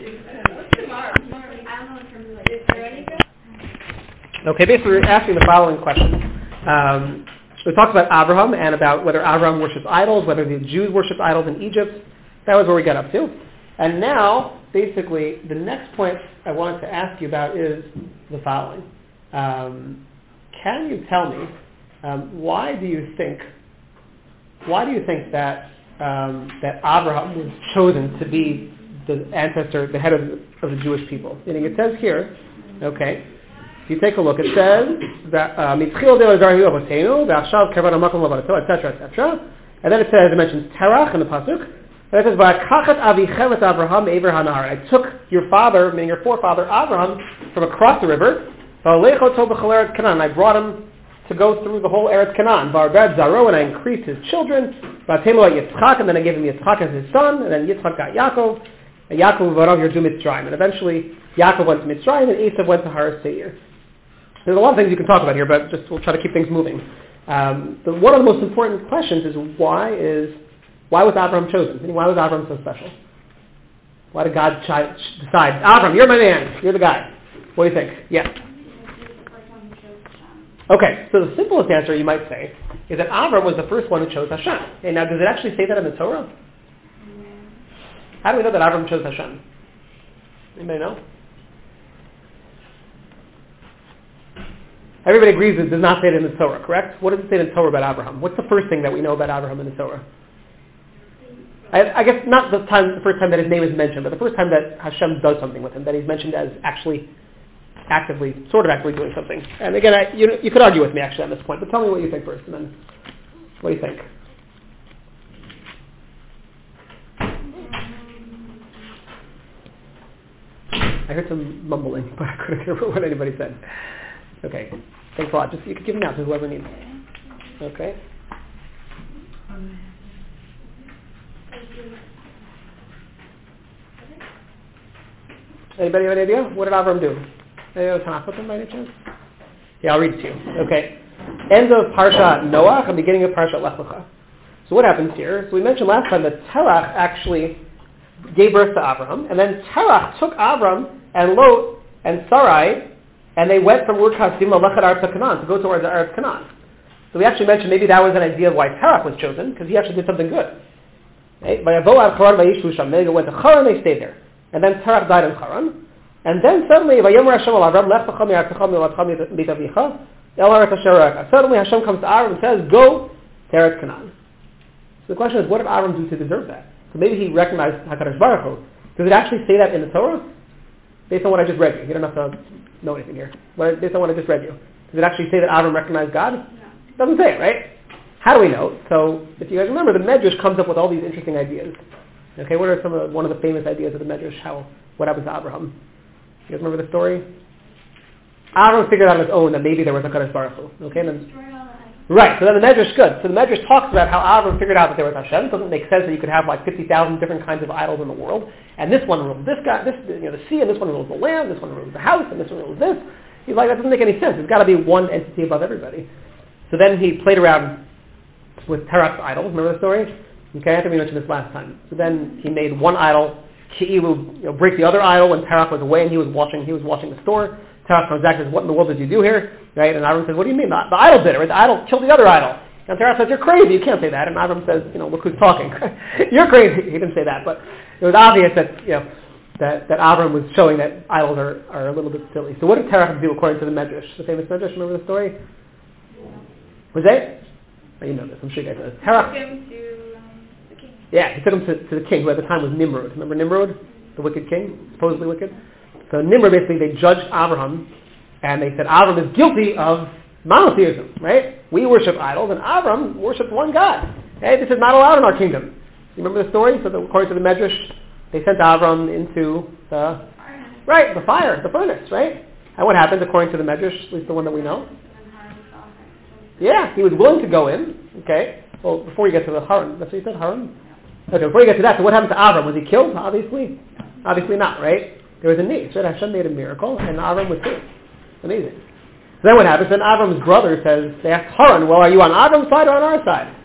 Okay, basically we're asking the following question. We talked about Abraham and about whether Abraham worships idols, whether the Jews worshipped idols in Egypt. That was where we got up to. And now, basically, the next point I wanted to ask you about is the following. Can you tell me why do you think that that Abraham was chosen to be the ancestor, the head of the Jewish people? Meaning, it says here, okay. If you take a look, it says that etc. And then it says, it mentions Terach in the pasuk, and it says, I took your father, meaning your forefather Abraham, from across the river, and I brought him to go through the whole Eretz Canaan. And I increased his children, and then I gave him Yitzchak as his son, and then Yitzchak got Yaakov, and Yaakov and eventually Yaakov went to Mitzrayim, and Esav went to Har Seir. There's a lot of things you can talk about here, but we'll try to keep things moving. One of the most important questions is why was Abraham chosen? I mean, why was Abraham so special? Why did God decide, Abraham, you're my man, you're the guy? What do you think? Yeah. Okay, so the simplest answer you might say is that Abraham was the first one who chose Hashem. Okay, now, does it actually say that in the Torah? How do we know that Abraham chose Hashem? Anybody know? Everybody agrees it does not say it in the Torah, correct? What does it say in the Torah about Abraham? What's the first thing that we know about Abraham in the Torah? I guess not the first time that his name is mentioned, but the first time that Hashem does something with him, that he's mentioned as actually actively doing something. And again, you could argue with me actually on this point, but tell me what you think first, and then what do you think? I heard some mumbling, but I couldn't hear what anybody said. Okay, thanks a lot. Just you can give me out to whoever needs. Okay. Anybody have any idea? What did Avram do? Anybody have Tanakh by any chance? Yeah, I'll read it to you. Okay. End of Parsha Noach and beginning of Parsha Lech Lecha. So what happens here? So we mentioned last time that Terach actually gave birth to Avram, and then Terach took Avram and Lot and Sarai, and they went from Ur Kasdim Lechat Eretz Canaan to go towards the Eretz Canaan. So we actually mentioned maybe that was an idea of why Terach was chosen, because he actually did something good. Right? They went to Haran, they stayed there. And then Terach died in Haran. And then suddenly, suddenly Hashem comes to Avram and says, go to Eretz Canaan. So the question is, what did Avram do to deserve that? So maybe he recognized HaKadosh Baruch Hu. Does it actually say that in the Torah? Based on what I just read you. You don't have to know anything here. Based on what I just read you. Does it actually say that Avram recognized God? No. It doesn't say it, right? How do we know? So, if you guys remember, the Medrash comes up with all these interesting ideas. Okay, what are one of the famous ideas of the Medrash? What happens to Abraham? You guys remember the story? Abraham figured out on his own that maybe there was a HaKadosh Baruch Hu. Okay, and then, right, so then the Medrash good. So the Medrash talks about how Abraham figured out that there was Hashem. It doesn't make sense that you could have like 50,000 different kinds of idols in the world. And this one rules this guy, the sea, and this one rules the land, this one rules the house, and this one rules this. He's like, that doesn't make any sense. There's got to be one entity above everybody. So then he played around with Terach's idols. Remember the story? Okay, I think we mentioned this last time. So then he made one idol, Ki'ilu, break the other idol when Terach was away and he was watching the store. Terach comes back and says, what in the world did you do here? Right? And Avram says, what do you mean? The idol did it, right? The idol killed the other idol. And Terach says, you're crazy, you can't say that. And Avram says, look who's talking. You're crazy. He didn't say that, but it was obvious that, that Avram was showing that idols are a little bit silly. So what did Terach do according to the Medrash? The famous Medrash, remember the story? Was it? Oh, you know this, I'm sure you guys know this. Terach took him to the king. Yeah, he took him to the king, who at the time was Nimrod. Remember Nimrod? The wicked king, supposedly wicked? So Nimrod, basically, they judged Abraham, and they said Abraham is guilty of monotheism, right? We worship idols, and Abraham worshipped one God. Hey, this is not allowed in our kingdom. You remember the story? So according to the Medrash, they sent Abraham into the fire, the furnace, right? And what happened according to the Medrash, at least the one that we know? Yeah, he was willing to go in. Okay. Well, before you get to the Haran, that's what you said, Haran? Okay, before you get to that, so what happened to Avram? Was he killed? Obviously not, right? There was a need. So Hashem made a miracle, and Avram was saved. Amazing. So then what happens? Then Avram's brother says, they asked Haran, well, are you on Avram's side or on our side?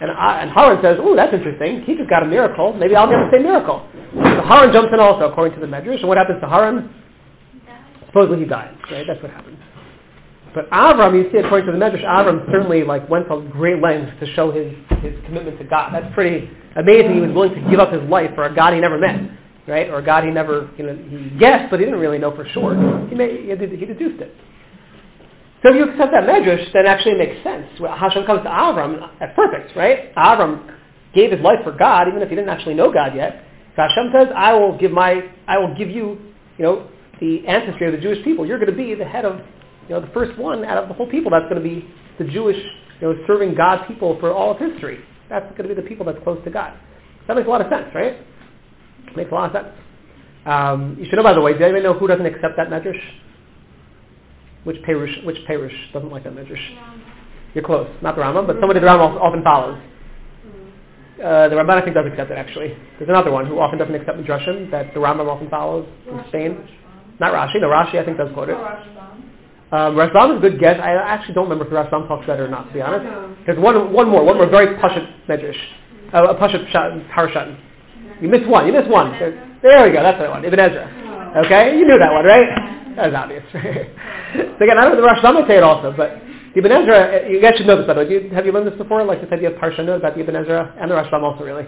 And Haran says, "Ooh, that's interesting. He just got a miracle. Maybe I'll get the same miracle." So Haran jumps in also, according to the Medrash. And what happens to Haran? Supposedly he dies. Right? That's what happens. But Avram, you see, according to the Medrash, Avram certainly went to great lengths to show his commitment to God. That's pretty amazing. He was willing to give up his life for a God he never met, right? Or a God he never, he guessed, but he didn't really know for sure. He deduced it. So if you accept that Medrash, then actually it makes sense. When Hashem comes to Avram, that's perfect, right? Avram gave his life for God, even if he didn't actually know God yet. So Hashem says, I will give you, the ancestry of the Jewish people. You're going to be the head of, the first one out of the whole people. That's going to be the Jewish, serving God people for all of history. That's going to be the people that's close to God. So that makes a lot of sense, right? Makes a lot of sense. You should know, by the way, do anybody know who doesn't accept that Medrash? Which Perush doesn't like that Medrash? You're close. Not the Rambam, but somebody the Rambam often follows. The Ramban, I think, does accept it, actually. There's another one who often doesn't accept Midrashim that the Rambam often follows from Spain. Not Rashi. No, Rashi, I think, does quote it. Rashbam is a good guess. I actually don't remember if Rashbam talks about it or not, to be honest. There's one more very Pashut Medrash. A Pashut Parshat. You missed one. There we go. That's what I want. Ibn Ezra. Okay? You knew that one, right? That was obvious. So again, I don't know the Rashbam would say it also, but the Ibn Ezra, you guys should know this, by the way. Have you learned this before? Like this idea of Parshanut about the Ibn Ezra and the Rashbam also, really?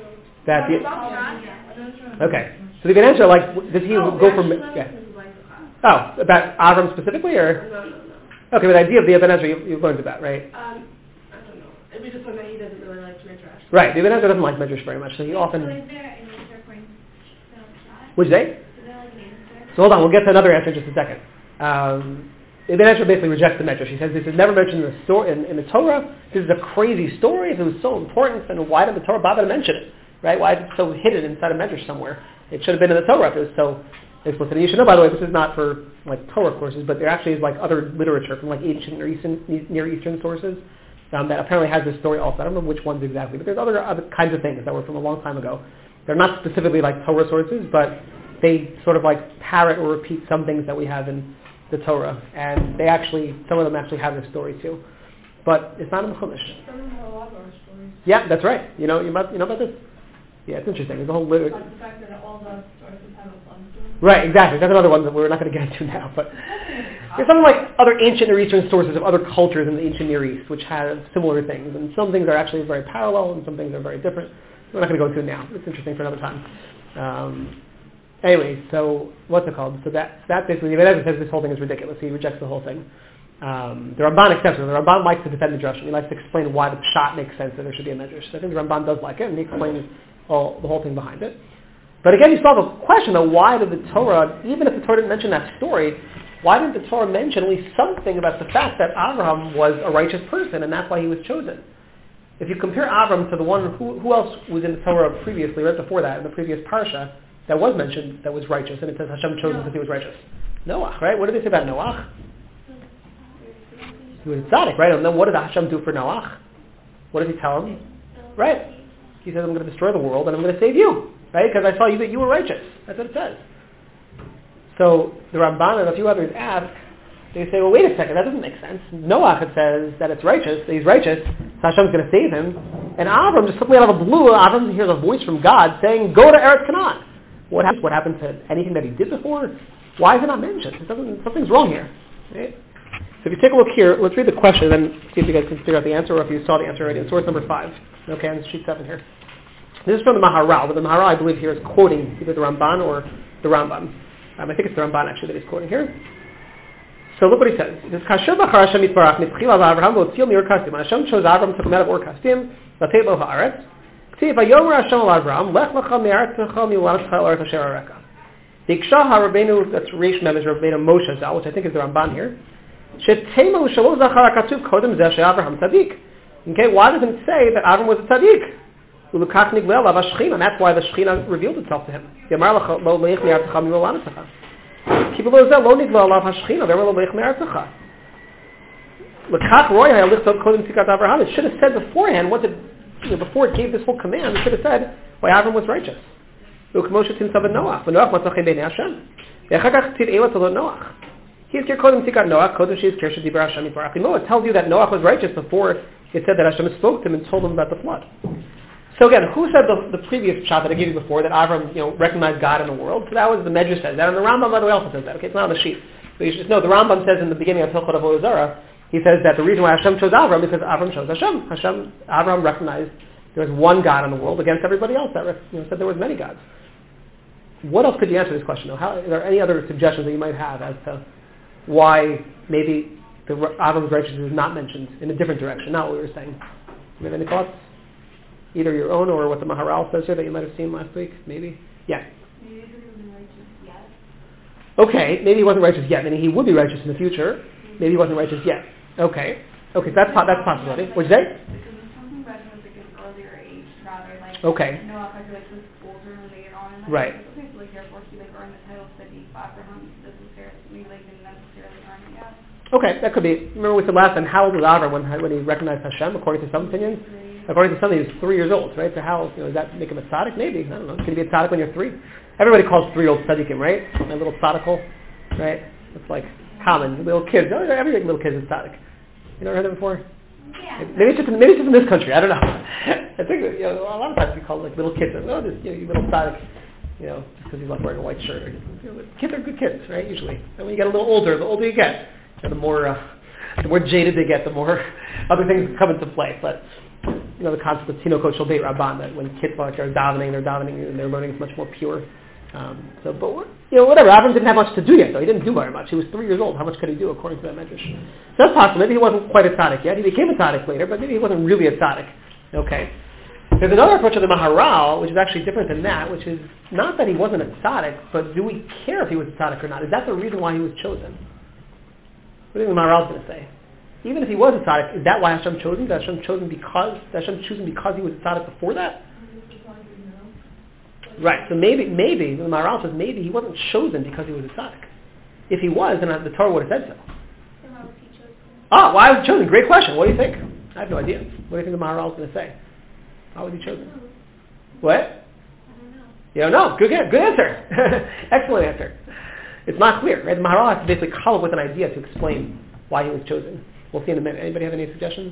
Okay. So the Ibn Ezra, does he go from... Yeah. Oh, about Avram specifically, or? No. Okay, but the idea of the Ibn Ezra you've learned about, right? I don't know. We just learned that he doesn't really like Midrash. Right, the Ibn Ezra doesn't like Midrash very much, so he often... So is there an answer according to that? What'd you say? Is there an answer? So hold on, we'll get to another answer in just a second. Ibn Ezra basically rejects the Medrash. He says this is never mentioned in the Torah. This is a crazy story. If it was so important, then why did the Torah bother to mention it? Right? Why is it so hidden inside a Medrash somewhere? It should have been in the Torah if it was so explicit. And you should know, by the way, this is not for Torah courses, but there actually is other literature from ancient Near Eastern sources that apparently has this story also. I don't know which ones exactly, but there's other kinds of things that were from a long time ago. They're not specifically Torah sources, but they sort of parrot or repeat some things that we have in the Torah, and some of them actually have this story too. But it's not in the Chumash. Some of them have a lot of our stories. Yeah, that's right. You know about this? Yeah, it's interesting. There's a whole literature. Like the fact that all the sources have a fun story. Right, exactly. That's another one that we're not going to get into now. But there's something like other ancient Near Eastern sources of other cultures in the ancient Near East, which have similar things. And some things are actually very parallel, and some things are very different. We're not going to go into it now. It's interesting for another time. Anyway, so what's it called? So that basically, Ibn Ezra says this whole thing is ridiculous. He rejects the whole thing. The Ramban accepts it. The Ramban likes to defend the Midrash. He likes to explain why the Pshat makes sense that there should be a Midrash. So I think the Ramban does like it, and he explains the whole thing behind it. But again, you still have a question of why did the Torah, even if the Torah didn't mention that story, why didn't the Torah mention at least something about the fact that Abraham was a righteous person, and that's why he was chosen? If you compare Abraham to the one, who else was in the Torah previously, right before that, in the previous Parsha, that was mentioned that was righteous, and it says Hashem chose him because he was righteous. Noah, right? What did they say about Noah? He was tzaddik, right? And then what did Hashem do for Noah? What did he tell him? Right. He says, I'm going to destroy the world and I'm going to save you, right? Because I saw you that you were righteous. That's what it says. So the Ramban and a few others ask, they say, well, wait a second, that doesn't make sense. Noah says that it's righteous, that he's righteous, so Hashem's going to save him. And Avram, just simply out of the blue, Avram hears a voice from God saying, go to Eretz Canaan. What happened to anything that he did before? Why is it not mentioned? Something's wrong here. Right? So if you take a look here, let's read the question and then see if you guys can figure out the answer or if you saw the answer already in source number 5. Okay, on sheet 7 here. This is from the Maharal, but the Maharal, I believe, here is quoting either the Ramban or the Rambam. I think it's the Ramban, actually, that he's quoting here. So look what he says. He says, Hashem chose Avram, took him out of Ur Kasdim, Latei Lo Haaretz. The Iksha HaRabbeinu, that's Reish Mem, is Rabbeinu Moshe Zal, which I think is the Ramban here. Okay, why doesn't it say that Avram was a tzaddik? And that's why the Shekhinah revealed itself to him. It should have said beforehand, before it gave this whole command, it should have said why Avram was righteous. It tells you that Noah was righteous before it said that Hashem spoke to him and told him about the flood. So again, who said the previous shot that I gave you before, that Avram, recognized God in the world? So that was the Medrash says that, and the Rambam, by the way, also says that. Okay, it's not on the sheet. But you should just know, the Rambam says in the beginning of Hilchot Avodah Zarah, he says that the reason why Hashem chose Avram is because Avram chose Hashem. Avram recognized there was one God in the world against everybody else that said there was many gods. What else could you answer this question? Are there any other suggestions that you might have as to why maybe Avram's righteousness is not mentioned in a different direction, not what we were saying? Do you have any thoughts? Either your own or what the Maharal says here that you might have seen last week, maybe? Yeah. Maybe he wasn't righteous yet. Okay, maybe he wasn't righteous yet, meaning he would be righteous in the future. Maybe he wasn't righteous yet. Okay, that's a possibility. What'd you say? Because when something read was like an earlier age rather, like Okay. Noah, I feel like was older and later on. And Right. Okay, so like therefore he earned the title of Sadiq Abraham necessarily didn't necessarily earn it yet. Okay, that could be. Remember we said last time, how old was Avram when he recognized Hashem, according to some opinions? According to some, he was 3 years old, right? So how, does that make him a tzaddik? Maybe. I don't know. Can you be a tzaddik when you're 3? Everybody calls 3-year-olds tzaddikim, right? A little tzaddical, right? It's like common. Little kids. Every little kid is tzaddik. You never heard that before? Yeah. Maybe it's just in this country. I don't know. I think a lot of times we call like little kids. You little tzaddik. Just because he's like wearing a white shirt. Or kids are good kids, right? Usually. And when you get a little older you get, the more jaded they get, the more other things come into play. But the concept of Tinokot Shel Beit Rabban, that when kids are davening and their learning is much more pure. Whatever. Avram didn't have much to do yet, though. He didn't do very much. He was 3 years old. How much could he do, according to that Medrash? So that's possible. Maybe he wasn't quite a tzaddik yet. He became a tzaddik later, but maybe he wasn't really a tzaddik. Okay. There's another approach of the Maharal, which is actually different than that, which is not that he wasn't a tzaddik, but do we care if he was a tzaddik or not? Is that the reason why he was chosen? What do you think the Maharal is going to say? Even if he was a tzaddik, is that why Hashem chose him? Did Hashem choose him because he was a tzaddik before that? Right. So maybe the Maharal says maybe he wasn't chosen because he was a tzaddik. If he was, then the Torah would have said so. So why was he chosen? Why was he chosen? Great question. What do you think? I have no idea. What do you think the Maharal is going to say? Why was he chosen? What? I don't know. You don't know. Good answer. Excellent answer. It's not clear, right? The Maharal has to basically come up with an idea to explain why he was chosen. We'll see in a minute. Anybody have any suggestions?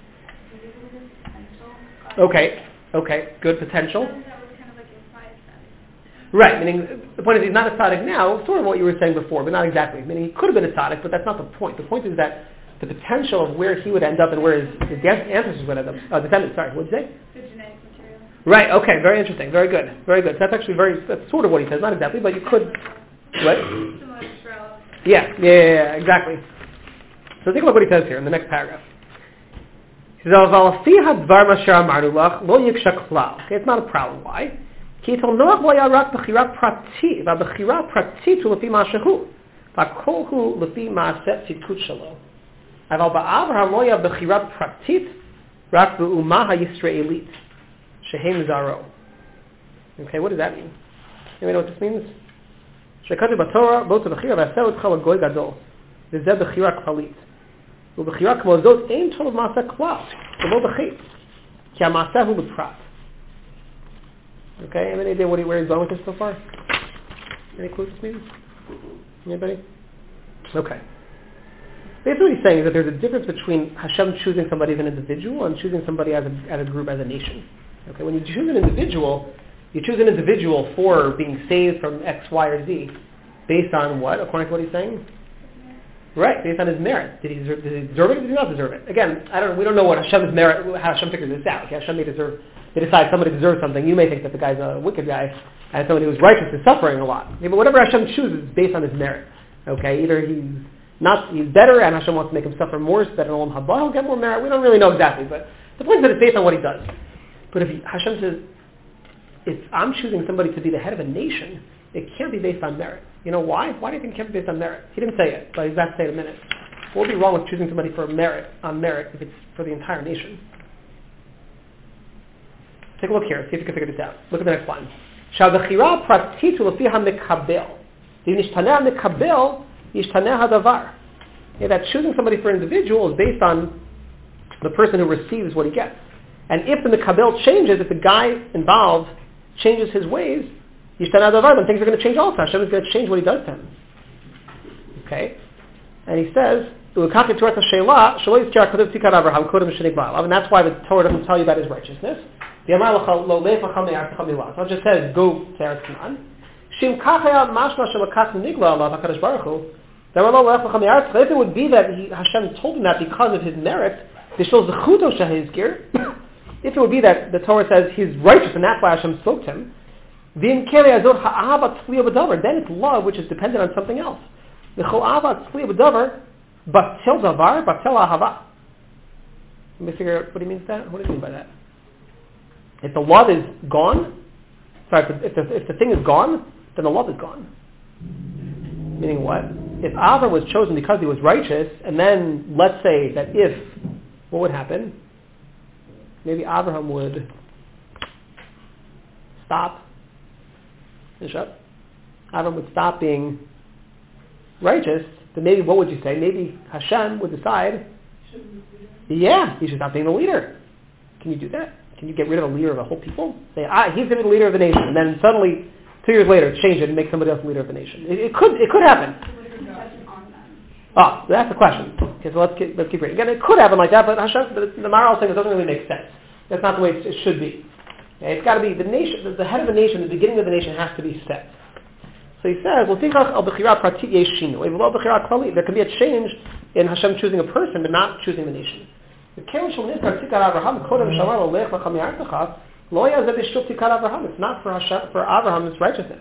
Okay. Good potential. That was kind of like implied status. Right. Meaning the point is he's not a tzaddik now. Sort of what you were saying before, but not exactly. Meaning he could have been a tzaddik, but that's not the point. The point is that the potential of where he would end up and where his ancestors would end up. Descendants. Sorry. What did you say? The genetic material. Right. Okay. Very interesting. Very good. So that's actually that's sort of what he says. Not exactly, but you could. What? Similar to Israel. Yeah. Exactly. So think about what he says here in the next paragraph. He says, okay, it's not a problem. Why? Because okay, what does that mean? Anybody know what this means? ובחירה כמו זאת אין טוב מעשה כלל, כמו בחטא, כי המעשה הוא בפרט. Okay, any idea where he's going with this so far? Any clues this means? Anybody? Okay. Basically what he's saying is that there's a difference between Hashem choosing somebody as an individual and choosing somebody as a group, as a nation. Okay, when you choose an individual, you choose an individual for being saved from X, Y, or Z, based on what, according to what he's saying? Right, based on his merit. Did he deserve it or did he not deserve it? Again, we don't know what Hashem's merit, how Hashem figures this out. Okay, Hashem may decide somebody deserves something. You may think that the guy's a wicked guy, and somebody who's righteous is suffering a lot. Okay, but whatever Hashem chooses is based on his merit. Okay, either he's better and Hashem wants to make him suffer more so that in Olam Haba he'll get more merit. We don't really know exactly, but the point is that it's based on what he does. But if Hashem says, if I'm choosing somebody to be the head of a nation, it can't be based on merit. You know why? Why do you think it can't be based on merit? He didn't say it, but he's about to say it in a minute. What would be wrong with choosing somebody on merit if it's for the entire nation? Take a look here. See if you can figure this out. Look at the next line. שהבחירה הפרטית הוא לפי המקבל. ואם ישתנה המקבל, ישתנה הדבר. That choosing somebody for an individual is based on the person who receives what he gets. And if the Mekabel changes, if the guy involved changes his ways, Yishtana Davar, then things are going to change also. Hashem is going to change what he does to him. Okay? And he says, And that's why the Torah doesn't tell you about his righteousness. It just says, go to Eretz Canaan. If it would be that Hashem told him that because of his merit, if it would be that the Torah says he's righteous and that's why Hashem spoke to him, then it's love which is dependent on something else. Let me figure out what he means by that. What do you mean by that? If the love is gone, if the thing is gone, then the love is gone. Meaning what? If Avram was chosen because he was righteous, and then let's say that what would happen? Maybe Abraham would finish up. Avram would stop being righteous, then maybe what would you say? Maybe Hashem would decide, he should stop being the leader. Can you do that? Can you get rid of a leader of a whole people? Say, he's going to be the leader of the nation, and then suddenly 2 years later change it and make somebody else the leader of the nation. It could happen. That's the question. Okay, so let's keep reading. Again, it could happen like that, but Hashem, the Maharal saying it doesn't really make sense. That's not the way it should be. Okay, it's got to be the nation, the head of the nation, the beginning of the nation has to be set. So he says, there can be a change in Hashem choosing a person, but not choosing the nation. It's not for Hashem, for Abraham's righteousness.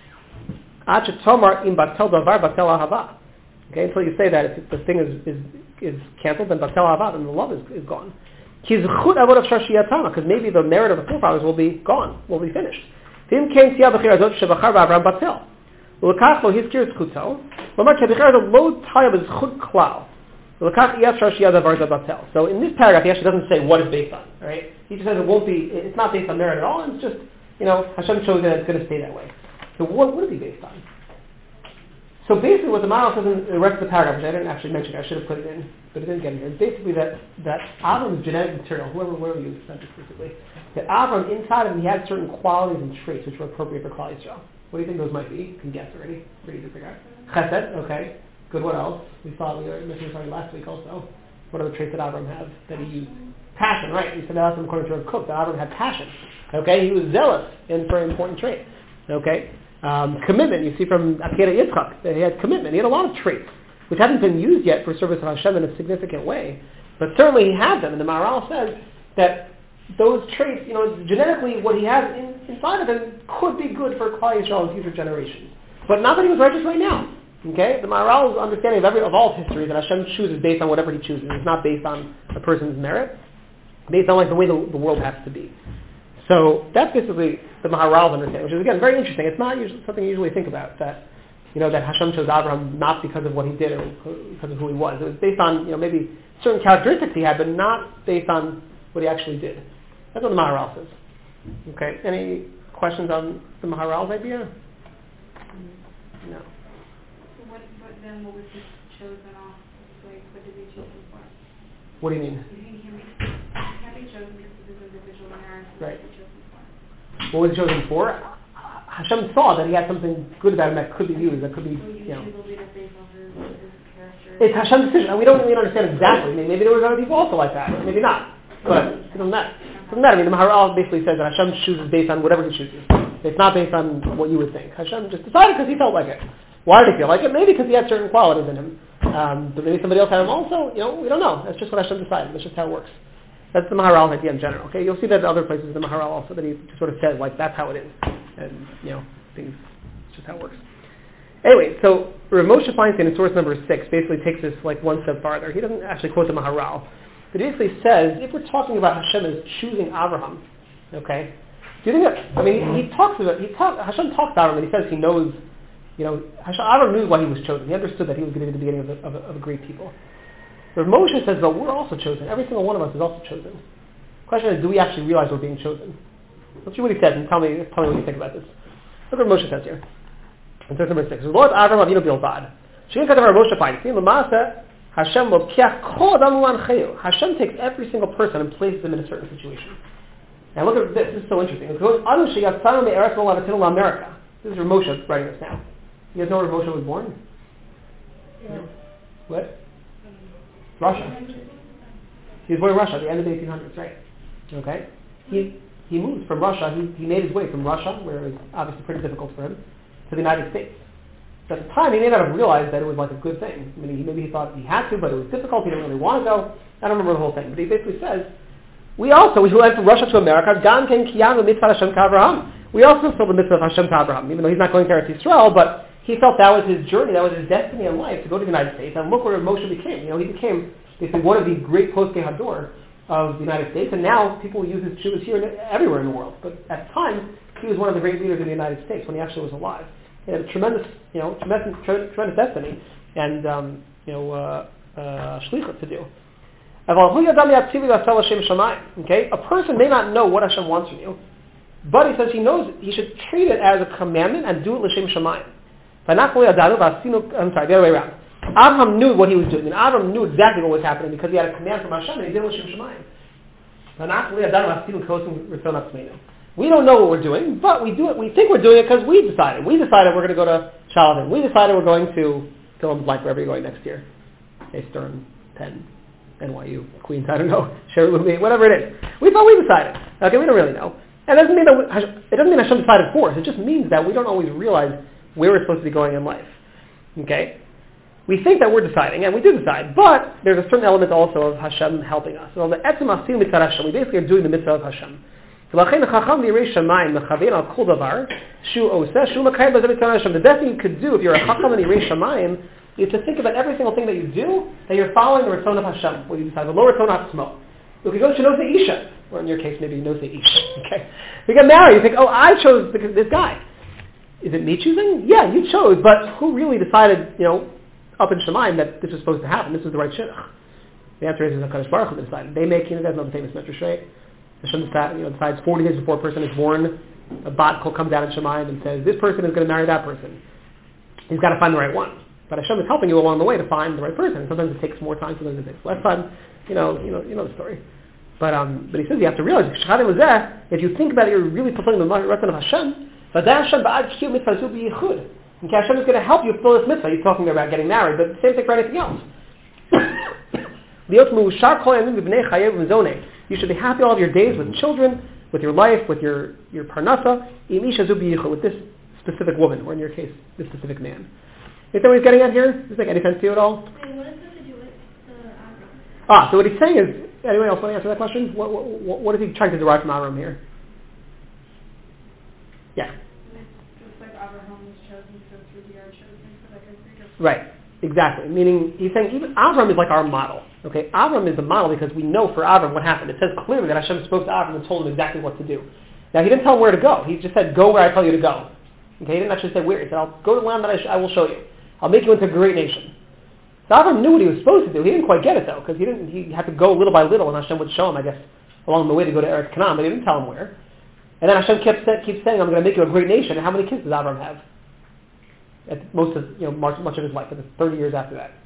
Okay, until you say that if the thing is cancelled, then batel hava, then the love is gone. Because maybe the merit of the forefathers will be gone, will be finished. So in this paragraph, he actually doesn't say what it's based on. Right? He just says it's not based on merit at all. It's just, Hashem chose that it's going to stay that way. So what would it be based on? So basically, what the Maharal says in the rest of the paragraph, which I didn't actually mention, I should have put it in, but it didn't get in here. It's basically that Avram's genetic material, whoever you sent it specifically, that Avram inside of him he had certain qualities and traits which were appropriate for Klal Yisrael. What do you think those might be? You can guess already. Pretty easy to figure out. Chesed, okay. Good. What else? We mentioned something last week also. What are the traits that Avram had that he used? Passion, right? We said that according to Rav Kook, that Avram had passion. Okay, he was zealous in for an important trait. Okay. Commitment, you see from Akedah Yitzchak, that he had commitment. He had a lot of traits, which haven't been used yet for service of Hashem in a significant way. But certainly he had them, and the Maharal says that those traits, genetically what he has inside of him could be good for Klal Yisrael in future generations. But not that he was righteous right now. Okay? The Maharal's understanding of all history that Hashem chooses based on whatever he chooses. It's not based on a person's merit, based on the way the world has to be. So that's basically the Maharal's understanding, which is again very interesting. It's not something you usually think about, that that Hashem chose Abraham not because of what he did or because of who he was. It was based on maybe certain characteristics he had, but not based on what he actually did. That's what the Maharal says. Okay. Any questions on the Maharal's idea? No. So what was he chosen off? Like, what did he choose him for? What do you mean? He can't be chosen because of his individual merit. Right. What was he chosen for? Hashem saw that he had something good about him that could be used, that could be, It's Hashem's decision, and we don't really understand exactly. Maybe there was other people also like that, maybe not. But it doesn't matter. The Maharal basically says that Hashem chooses based on whatever he chooses. It's not based on what you would think. Hashem just decided because he felt like it. Why did he feel like it? Maybe because he had certain qualities in him. But maybe somebody else had them also. We don't know. That's just what Hashem decided. That's just how it works. That's the Maharal's idea in general. Okay, you'll see that in other places in the Maharal also that he sort of says like that's how it is, and things. It's just how it works. Anyway, so Rav Moshe Feinstein in source number 6 basically takes this like one step farther. He doesn't actually quote the Maharal, but he basically says if we're talking about Hashem as choosing Abraham, okay, do you think that? I mean, Hashem talks about him and he says he knows. Abraham knew why he was chosen. He understood that he was going to be the beginning of a great people. Rav Moshe says, but we're also chosen. Every single one of us is also chosen. The question is, do we actually realize we're being chosen? Let's see what he says and tell me what you think about this. Look what Rav Moshe says here. In verse number 6. Lord Avram Avinu Bilbad. Shin Katav Rav Moshe Feinstein. L'maaseh Hashem lokiach kol adam u'ancheyu. Hashem takes every single person and places them in a certain situation. Now look at this. This is so interesting. It goes, Anu sheyatzanu me'eretz mo'lavatinu la'Amerika. This is Rav Moshe writing this now. You guys know where Rav Moshe was born? Yeah. What? Russia. He was born in Russia at the end of the 1800s, right? Okay. He moved from Russia. He made his way from Russia, where it was obviously pretty difficult for him, to the United States. So at the time, he may not have realized that it was like a good thing. I mean, maybe he thought he had to, but it was difficult. He didn't really want to go. I don't remember the whole thing, but he basically says, we who went from Russia to America, we also fulfilled the mitzvah of Hashem to Abraham, even though he's not going to Eretz Yisrael, but he felt that was his journey, that was his destiny in life, to go to the United States. And look where Moshe became. He became basically one of the great Posei Hador of the United States, and now people use his Shuvas here and everywhere in the world. But at the time, he was one of the great leaders in the United States when he actually was alive. He had a tremendous destiny and shlichut to do. Okay, a person may not know what Hashem wants from you, but he says he knows he should treat it as a commandment and do it l'shem shamayim. I'm sorry, the other way around. Abraham knew what he was doing, and Abraham knew exactly what was happening because he had a command from Hashem and he did it l'shem shamayim. We don't know what we're doing, but we do it. We think we're doing it because we decided. We decided we're going to go to Charlton. We decided we're going to fill in the blank wherever you're going next year. Okay, Stern, Penn, NYU, Queens, I don't know, Sherwood, whatever it is. We thought we decided. Okay, we don't really know. And it doesn't mean Hashem decided for us. It just means that we don't always realize where we're supposed to be going in life. Okay? We think that we're deciding, and we do decide, but there's a certain element also of Hashem helping us. So the etzem asim mitzvah Hashem, we basically are doing the mitzvah of Hashem. The best thing you could do if you're a chacham and yirei shamayim is to think about every single thing that you do, that you're following the ratzon of Hashem. What you decide, the lower ratzon atzmo. If you go to Nosei Isha, or in your case maybe Nosei Isha, okay? You get married, you think, oh, I chose this guy. Is it me choosing? Yeah, you chose, but who really decided, up in Shemaim that this was supposed to happen? This was the right shidduch. The answer is HaKadosh Baruch Hu decided. They make, you guys know the famous medrash, right? Hashem decides 40 days before a person is born, a bat kol comes out in Shemaim and says, this person is going to marry that person. He's got to find the right one. But Hashem is helping you along the way to find the right person. And sometimes it takes more time, sometimes it takes less time. You know the story. But he says you have to realize, if you think about it, you're really fulfilling the ratzon of Hashem. Okay, Hashem is going to help you fulfill this mitzvah. He's talking about getting married, but the same thing for anything else. You should be happy all of your days with children, with your life, with your parnasa, with this specific woman, or in your case, this specific man. You know what he's getting at here? Does this make any sense to you at all? And what does this have to do with the So what he's saying is, anyone else want to answer that question? What is he trying to derive from Abraham here? Yeah. Just like Abraham was chosen, so through we are chosen, so like Right. Exactly. Meaning, he's saying even Avram is like our model. Okay, Avram is the model because we know for Avram what happened. It says clearly that Hashem spoke to Avram and told him exactly what to do. Now, he didn't tell him where to go. He just said, go where I tell you to go. Okay, he didn't actually say where. He said, I'll go to the land that I will show you. I'll make you into a great nation. So Avram knew what he was supposed to do. He didn't quite get it, though, because he had to go little by little, and Hashem would show him, I guess, along the way to go to Eretz Canaan, but he didn't tell him where. And then Hashem keeps saying, I'm going to make you a great nation. And how many kids does Avram have? At most of, much of his life, 30 years after that.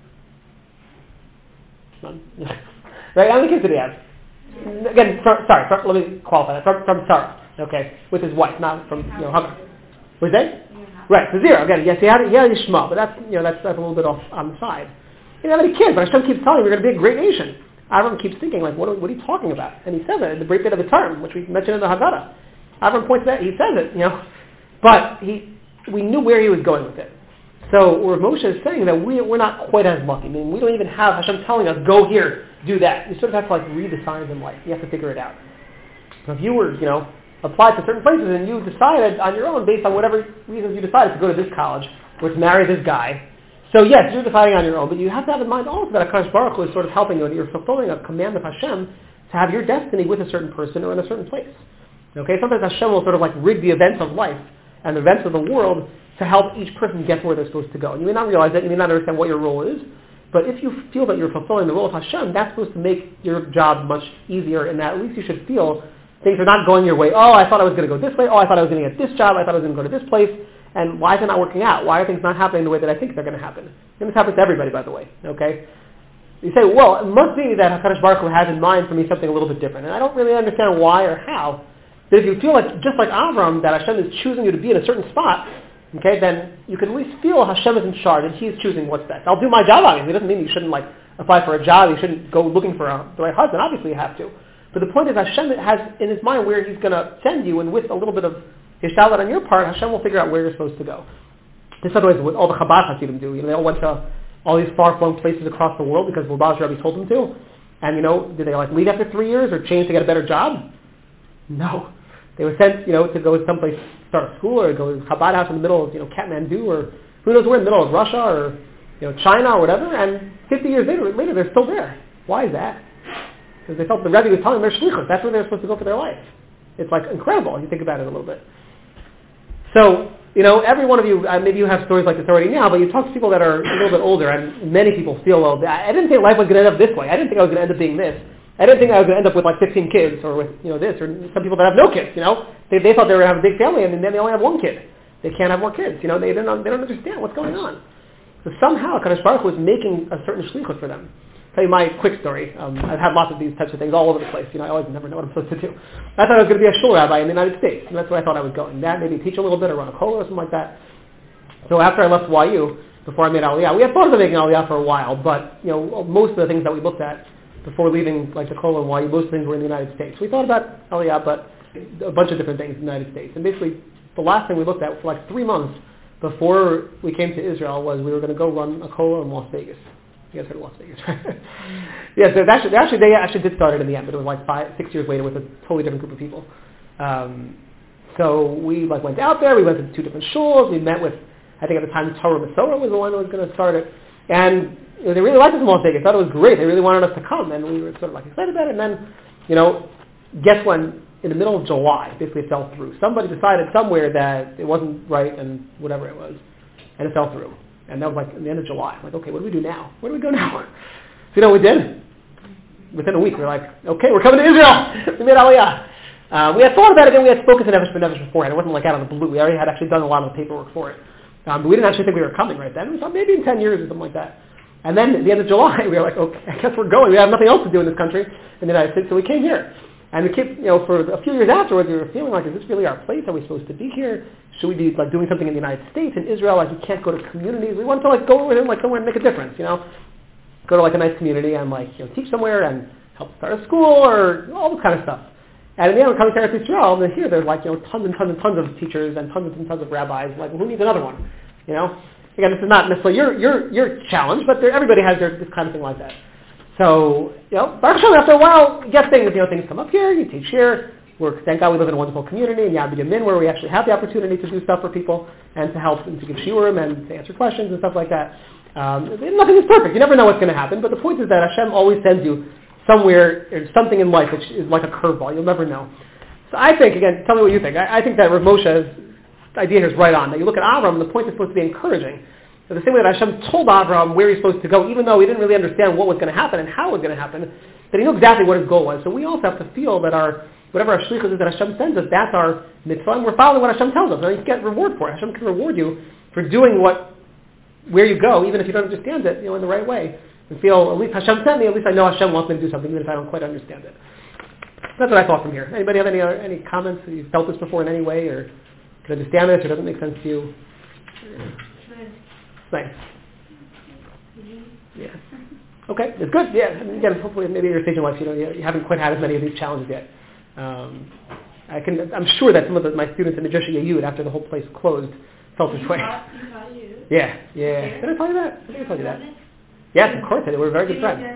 None. Right? How many kids did he have? Again, let me qualify that. From Sarah, okay, with his wife, not from Hagar. Was that? Right, so 0. Again, yes, he had Yishma, but that's a little bit off on the side. He didn't have any kids, but Hashem keeps telling him, we're going to be a great nation. Avram keeps thinking, what are you talking about? And he says it in the brief bit of the term, which we mentioned in the Haggadah. Avram points that, he says it, but we knew where he was going with it. So where Moshe is saying that we're not quite as lucky. I mean, we don't even have Hashem telling us, go here, do that. You sort of have to read the signs in life. You have to figure it out. So if you were, applied to certain places and you decided on your own based on whatever reasons you decided to go to this college or to marry this guy. So yes, you're deciding on your own, but you have to have in mind also that HaKadosh Baruch Hu is sort of helping you and you're fulfilling a command of Hashem to have your destiny with a certain person or in a certain place. Okay, sometimes Hashem will sort of rig the events of life and the events of the world to help each person get where they're supposed to go. And you may not realize that, you may not understand what your role is, but if you feel that you're fulfilling the role of Hashem, that's supposed to make your job much easier, and that at least you should feel things are not going your way. Oh, I thought I was going to go this way. Oh, I thought I was going to get this job. I thought I was going to go to this place. And why is it not working out? Why are things not happening the way that I think they're going to happen? And this happens to everybody, by the way. Okay? You say, well, it must be that HaKadosh Baruch Hu has in mind for me something a little bit different. And I don't really understand why or how. But if you feel just like Avram, that Hashem is choosing you to be in a certain spot, okay, then you can at least feel Hashem is in charge and He's choosing what's best. I'll do my job, obviously. It doesn't mean you shouldn't apply for a job, you shouldn't go looking for the right husband. Obviously you have to. But the point is Hashem has in his mind where he's going to send you, and with a little bit of Hishalat on your part, Hashem will figure out where you're supposed to go. This is otherwise what all the Chabad Hasidim do. They all went to all these far-flung places across the world because Lubavitch Rebbe told them to. And, did they leave after 3 years or change to get a better job? No. They were sent, to go someplace, start a school, or go to a Chabad house in the middle of, Kathmandu, or who knows where, in the middle of Russia, or, China, or whatever, and 50 years later, they're still there. Why is that? Because they felt the Rebbe was telling them they're shlichus. That's where they're supposed to go for their life. It's incredible if you think about it a little bit. So, every one of you, maybe you have stories like this already now, but you talk to people that are a little bit older, and many people feel, well, I didn't think life was going to end up this way. I didn't think I was going to end up being this. I didn't think I was going to end up with 15 kids, or with, this, or some people that have no kids, They thought they were going to have a big family, and then they only have one kid. They can't have more kids, They don't understand what's going on. So somehow, Kadosh Baruch Hu was making a certain shlichut for them. I'll tell you my quick story. I've had lots of these types of things all over the place. I always never know what I'm supposed to do. I thought I was going to be a shul rabbi in the United States, and that's where I thought I was going. That, maybe teach a little bit, or run a kollel or something like that. So after I left YU, before I made Aliyah, we had thought of making Aliyah for a while, but most of the things that we looked at before leaving, like the kollel and YU, most of the things were in the United States. We thought about Aliyah, but a bunch of different things in the United States. And basically, the last thing we looked at for 3 months before we came to Israel was we were going to go run a kollel in Las Vegas. You guys heard of Las Vegas, right? Yeah, so they actually did start it in the end, but it was 6 years later with a totally different group of people. So we went out there. We went to 2 different shuls. We met with, I think at the time, Torah Masorah was the one that was going to start it. And they really liked us in Las Vegas. Thought it was great. They really wanted us to come, and we were sort of excited about it. And then, guess when? In the middle of July, basically it fell through. Somebody decided somewhere that it wasn't right and whatever it was, and it fell through. And that was at the end of July. I'm okay, what do we do now? Where do we go now? So what we did? Within a week, we were okay, we're coming to Israel. We made Aliyah. We had thought about it, and we had spoken to Nevesh B'Nevesh beforehand. It wasn't out of the blue. We already had actually done a lot of the paperwork for it. But we didn't actually think we were coming right then. We thought maybe in 10 years or something like that. And then at the end of July, we were okay, I guess we're going. We have nothing else to do in this country, in the United States, so we came here. And we kept, for a few years afterwards, we were feeling is this really our place? Are we supposed to be here? Should we be doing something in the United States, in Israel? You can't go to communities. We wanted to go with him somewhere and make a difference, Go to a nice community and teach somewhere and help start a school or all this kind of stuff. And in the end, we're coming to Eretz Yisrael, and here there's tons and tons and tons of teachers and tons of rabbis. Who needs another one? Again, this is not necessarily your challenge, but everybody has this kind of thing like that. So, Baruch Hashem, after a while, you get things, things come up here, you teach here. Thank God we live in a wonderful community in Yad Yamin where we actually have the opportunity to do stuff for people and to help and to give shiurim and to answer questions and stuff like that. Nothing is perfect. You never know what's going to happen, but the point is that Hashem always sends you somewhere, or something in life which is like a curveball. You'll never know. So I think, again, tell me what you think. I think that Rav Moshe's idea here is right on. That you look at Avram, and the point is supposed to be encouraging. So the same way that Hashem told Avram where he's supposed to go, even though he didn't really understand what was going to happen and how it was going to happen, that he knew exactly what his goal was. So we also have to feel that whatever our shlichus is that Hashem sends us, that's our mitzvah, and we're following what Hashem tells us. And you get reward for it. Hashem can reward you for doing where you go, even if you don't understand it, in the right way. And feel, at least Hashem sent me, at least I know Hashem wants me to do something, even if I don't quite understand it. That's what I thought from here. Anybody have any comments? Have you felt this before in any way, or can understand this, or doesn't make sense to you? Nice. Yeah. Okay, it's good. Yeah. Again, hopefully, maybe in your stage in life, you haven't quite had as many of these challenges yet. I'm sure that some of my students in the Joshua Yud, after the whole place closed, felt this way. Yeah. Did I tell you that? I think I told you that. Yes, of course I did. We're very good friends.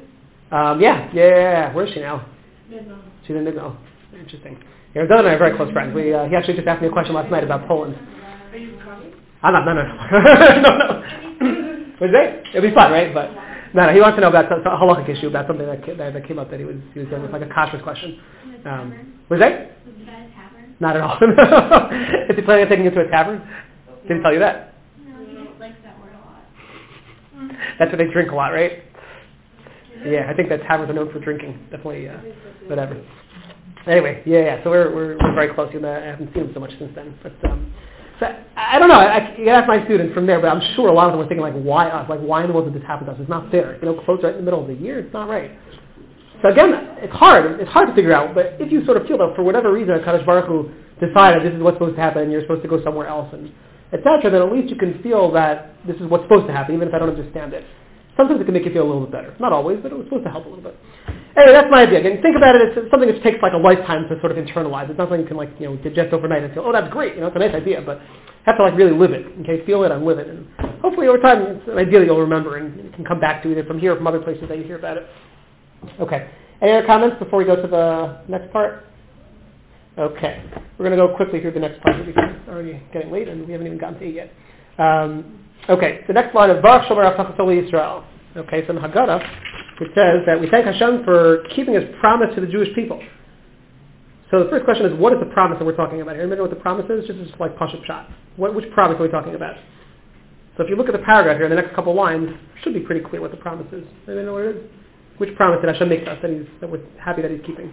Yeah. Where is she now? She's in Midno. Interesting. Yeah, Doug and I are very close friends. He actually just asked me a question last night about Poland. Are you coming? I'm not. No. What is it? It'll be fun, right? But no. He wants to know about a halachic issue, about something that came up that he was doing. It's like a kashrus question. Was that? Was it at a tavern? Not at all. Is he planning on taking you to a tavern? Did he tell you that? No, he just likes that word a lot. That's what they drink a lot, right? Yeah, I think that taverns are known for drinking. Definitely, whatever. Anyway, yeah. So we're very close. I haven't seen him so much since then. But so I don't know. You can ask my students from there, but I'm sure a lot of them were thinking why us? Why in the world did this happen to us? It's not fair. Close right in the middle of the year. It's not right. So again, it's hard. It's hard to figure out. But if you sort of feel that for whatever reason, Kadosh Baruch Hu decided this is what's supposed to happen, and you're supposed to go somewhere else, and etc., then at least you can feel that this is what's supposed to happen, even if I don't understand it. Sometimes it can make you feel a little bit better. Not always, but it was supposed to help a little bit. Anyway, that's my idea. Again, think about it as something that takes like a lifetime to sort of internalize. It's not something you can digest overnight and feel, oh, that's great. It's a nice idea, but you have to really live it. Okay, feel it and live it, and hopefully over time, it's an idea that you'll remember and you can come back to either from here or from other places that you hear about it. Okay. Any other comments before we go to the next part? Okay. We're going to go quickly through the next part because it's already getting late and we haven't even gotten to it yet. Okay, the next line is Baruch Shomer Avtachato Yisrael. Okay, so in Haggadah, it says that we thank Hashem for keeping His promise to the Jewish people. So the first question is, what is the promise that we're talking about here? Anybody know what the promise is? Just like Pashup Shot. Which promise are we talking about? So if you look at the paragraph here, the next couple lines, it should be pretty clear what the promise is. Anybody know what it is? Which promise did Hashem make to us that we're happy that He's keeping?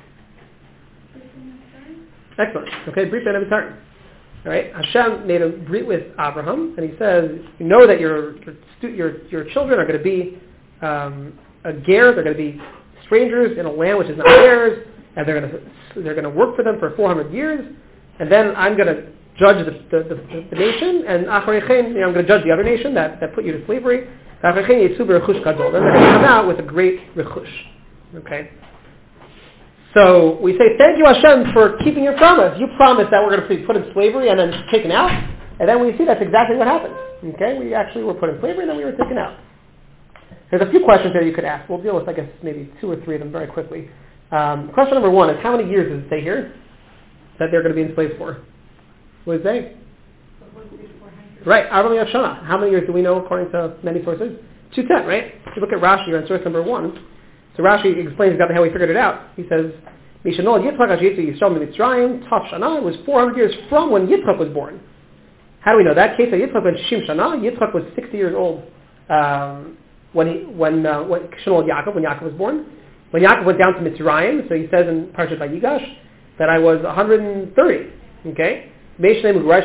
Excellent. Okay, Brit Ben Avitar. All right, Hashem made a brit with Abraham, and He says, you know that your children are going to be a ger, they're going to be strangers in a land which is not theirs, and they're going to work for them for 400 years, and then I'm going to judge the nation, and Acharechen, I'm going to judge the other nation that put you to slavery. Then they're going to come out with a great rechush. Okay. So we say, thank you Hashem for keeping your promise. You promised that we're going to be put in slavery and then taken out. And then we see that's exactly what happened. Okay, we actually were put in slavery and then we were taken out. There's a few questions there you could ask. We'll deal with, I guess, maybe 2 or 3 of them very quickly. Question number 1 is, how many years does it say here that they're going to be enslaved for? What does it say? Right, Arba Mi'at Shana. How many years do we know according to many sources? 210, right? If you look at Rashi on source number 1, so Rashi explains exactly how he figured it out. He says, Mishanol Yitzchak Ajitzu Yisrael Mitzrayim Tav Shana was 400 years from when Yitzchak was born. How do we know that? Case of Yitzchak was Shim Shana. Yitzchak was 60 years old when Yaakov was born. When Yaakov went down to Mitzrayim, so he says in Parshat Vayigash that I was 130. Okay, that's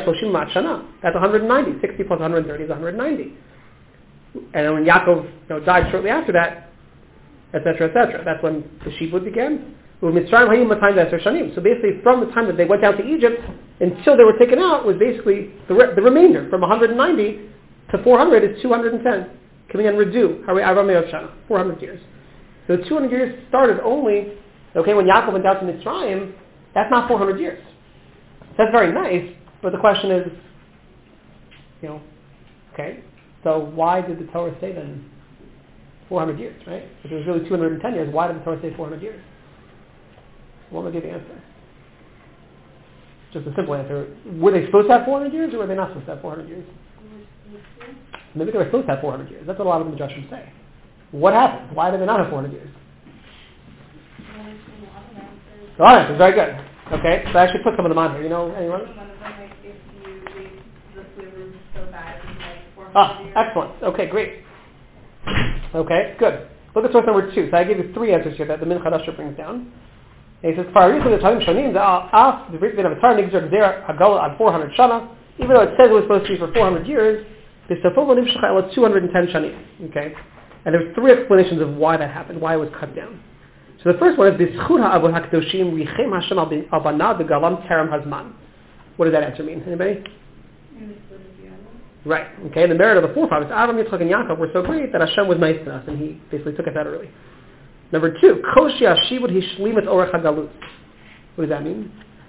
190. 60 plus 130 is 190. And then when Yaakov died shortly after that, etc., etc. That's when the Shibud began. So basically, from the time that they went down to Egypt until they were taken out was basically the remainder. From 190 to 400 is 210. Coming and redo 400 years. So 200 years started only when Yaakov went down to Mitzrayim. That's not 400 years. That's very nice, but the question is, okay, so why did the Torah say then 400 years, right? If it was really 210 years, why did the Torah say 400 years? What will give the answer? Just a simple answer. Were they supposed to have 400 years, or were they not supposed to have 400 years? Maybe they were supposed to have 400 years. That's what a lot of the Midrashim say. What happened? Why did they not have 400 years? A lot of answers. Very good. Okay, so I actually put some of them on here. Anyone? One of them, if you leave the flavor so bad, it's 400 years. Excellent. Okay, great. Okay, good. Look at source number 2. So I gave you 3 answers here that the Min Chadasher brings down. And he says, the Brit Ben Avitar Nigzer Gzer Hagala on 400 Shana, even though it says it was supposed to be for 400 years, the Safova Nimshcha was 210 Shani. Okay? And there's 3 explanations of why that happened, why it was cut down. So the first one is B'schut ha'avot ha'kedoshim richem Hashem al banah v'galam terem hazman. What does that answer mean? Anybody? Right. Okay. The merit of the forefathers, Avraham, Yitzchak, and Yaakov, were so great that Hashem was nice to us, and He basically took us out early. Number 2, Koshi Hashibud Hishlimet Orech HaGalut. What does that mean?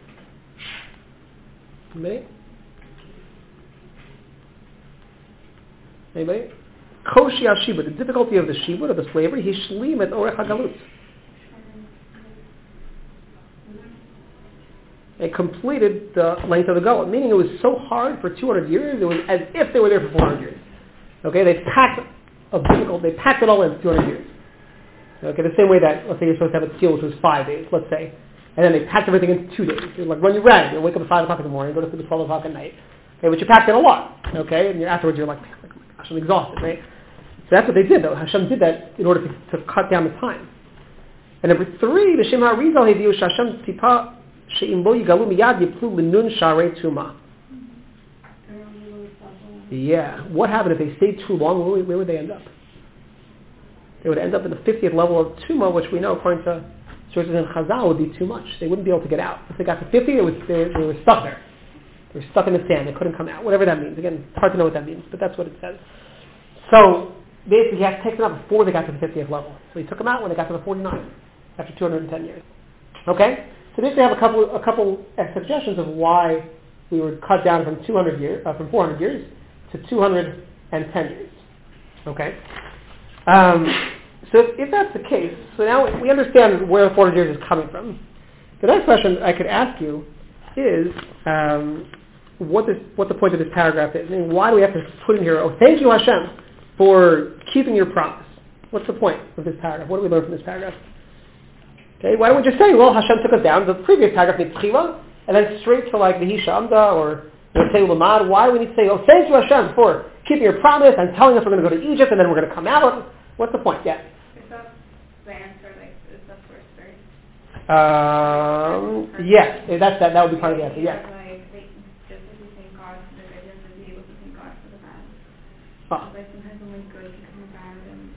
Anybody? Koshi Hashibud, the difficulty of the shibud, of the slavery, Hishlimet Orech HaGalut. It completed the length of the Galut, meaning it was so hard for 200 years, it was as if they were there for 400 years. Okay, they packed it all in 200 years. Okay, the same way that, let's say you're supposed to have a tzil, which was 5 days, let's say, and then they packed everything into 2 days. You're like, run your rag, you wake up at 5 o'clock in the morning, go to sleep at 12 o'clock at night. Okay, but you packed in a lot, okay, and afterwards you're like, oh my gosh, I'm exhausted, right? So that's what they did, though. Hashem did that in order to cut down the time. And number 3, the Shem HaRizal Heviu Hashem Tipa She'im Bo Yigalu Miyad Yiplu L'Nun Sharei Tuma. Yeah, what happened if they stayed too long? Where would they end up? They would end up in the 50th level of Tuma, which we know, according to sources in Chazal, would be too much. They wouldn't be able to get out. If they got to 50, they were stuck there. They were stuck in the sand. They couldn't come out. Whatever that means. Again, it's hard to know what that means, but that's what it says. So, basically he has to take them out before they got to the 50th level. So he took them out when they got to the 49, after 210 years. Okay? So basically I have a couple suggestions of why we would cut down from 400 years to 210 years. Okay? So if that's the case, so now we understand where the 400 years is coming from. The next question I could ask you is what the point of this paragraph is. I mean, why do we have to put in here, oh, thank you Hashem for keeping your promise? What's the point of this paragraph? What do we learn from this paragraph? Okay, why don't we just say, well, Hashem took us down. The previous paragraph needs tchila, and then straight to like the Hisha Amda or Say Lamad. Why do we need to say, oh, thank you Hashem for keeping your promise and telling us we're going to go to Egypt and then we're going to come out? What's the point? Yeah. Is that the answer? Like, is that first verse? Yes, that would be part of the answer. Yes. Like, just as we thank God for the good, just as we able to thank God for the bad. Like sometimes when we're good, we come bad and.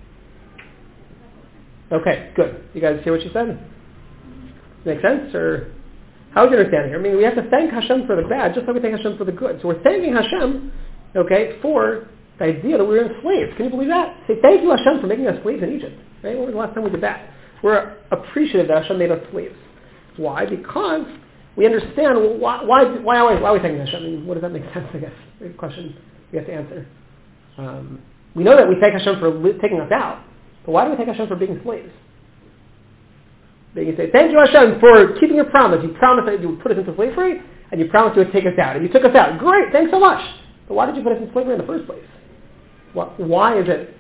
Okay, good. You guys hear what she said? Make sense? Or how is your understanding here? I mean, we have to thank Hashem for the bad, just like we thank Hashem for the good. So we're thanking Hashem, okay, for the idea that we were enslaved. Can you believe that? Say, thank you Hashem for making us slaves in Egypt. Right? When was the last time we did that? We're appreciative that Hashem made us slaves. Why? Because we understand, well, why are we thanking Hashem? I mean, what does that make sense, I guess? Great question we have to answer. We know that we thank Hashem for taking us out, but why do we thank Hashem for being slaves? Then you say, thank you Hashem for keeping your promise. You promised that you would put us into slavery, and you promised you would take us out. And you took us out. Great, thanks so much. But why did you put us in slavery in the first place? Why is it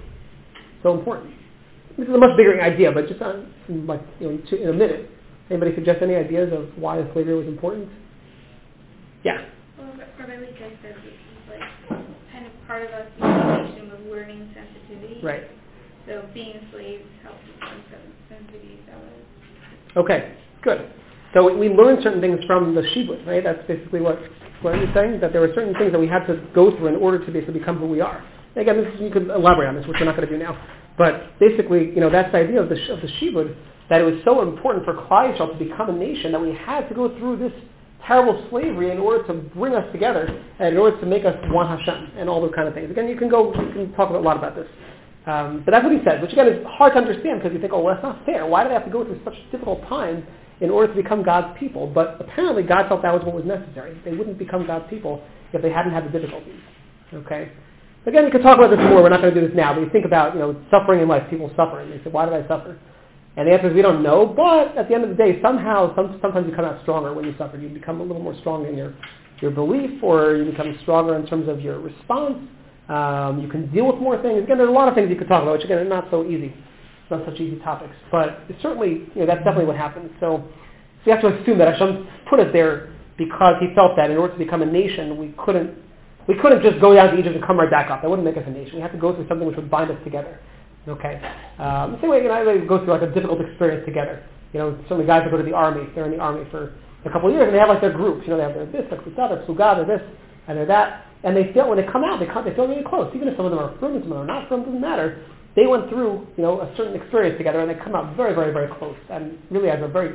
so important? This is a much bigger idea, but just in a minute. Anybody suggest any ideas of why slavery was important? Yeah. Well, Rabbi Lee says this is like kind of part of us being a nation with learning sensitivity. Right. So being slaves helps us learn sensitivity. Okay, good. So we learned certain things from the Shibud, right? That's basically what you're saying, that there were certain things that we had to go through in order to basically become who we are. And again, you could elaborate on this, which we're not going to do now. But basically, that's the idea of the Shibud, that it was so important for Klal Yisrael to become a nation that we had to go through this terrible slavery in order to bring us together and in order to make us one Hashem and all those kind of things. Again, you can talk a lot about this. But that's what he said, which again is hard to understand because you think, oh, well, that's not fair. Why do they have to go through such a difficult time in order to become God's people? But apparently God felt that was what was necessary. They wouldn't become God's people if they hadn't had the difficulties. Okay? Again, you could talk about this more. We're not going to do this now. But you think about, suffering in life. People suffer. And they say, why did I suffer? And the answer is we don't know. But at the end of the day, sometimes you come out stronger when you suffer. You become a little more strong in your belief, or you become stronger in terms of your response. You can deal with more things. Again, there's a lot of things you could talk about, which again are not so easy. It's not such easy topics. But it's certainly, that's definitely what happened. So you have to assume that Hashem put us there because he felt that in order to become a nation, we couldn't just go down to Egypt and come right back up. That wouldn't make us a nation. We have to go through something which would bind us together. Okay. The same way, they go through like a difficult experience together. Certainly guys that go to the army, they're in the army for a couple of years, and they have like their groups. They have their this, their Kusah, their Psuga, their this, and their that. And they feel, when they come out, they feel really close. Even if some of them are from and some of them are not from, it doesn't matter. They went through, a certain experience together, and they come out very, very, very close, and really as a very